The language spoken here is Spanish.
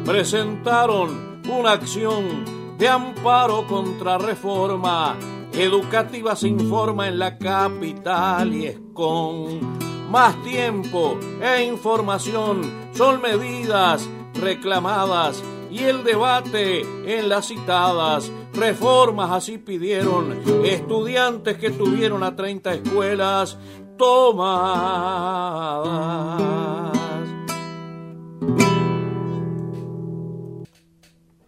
presentaron una acción de amparo contra reforma educativa. Se informa en la capital y es con más tiempo e información. Son medidas reclamadas y el debate en las citadas reformas. Así pidieron estudiantes que tuvieron a 30 escuelas tomadas.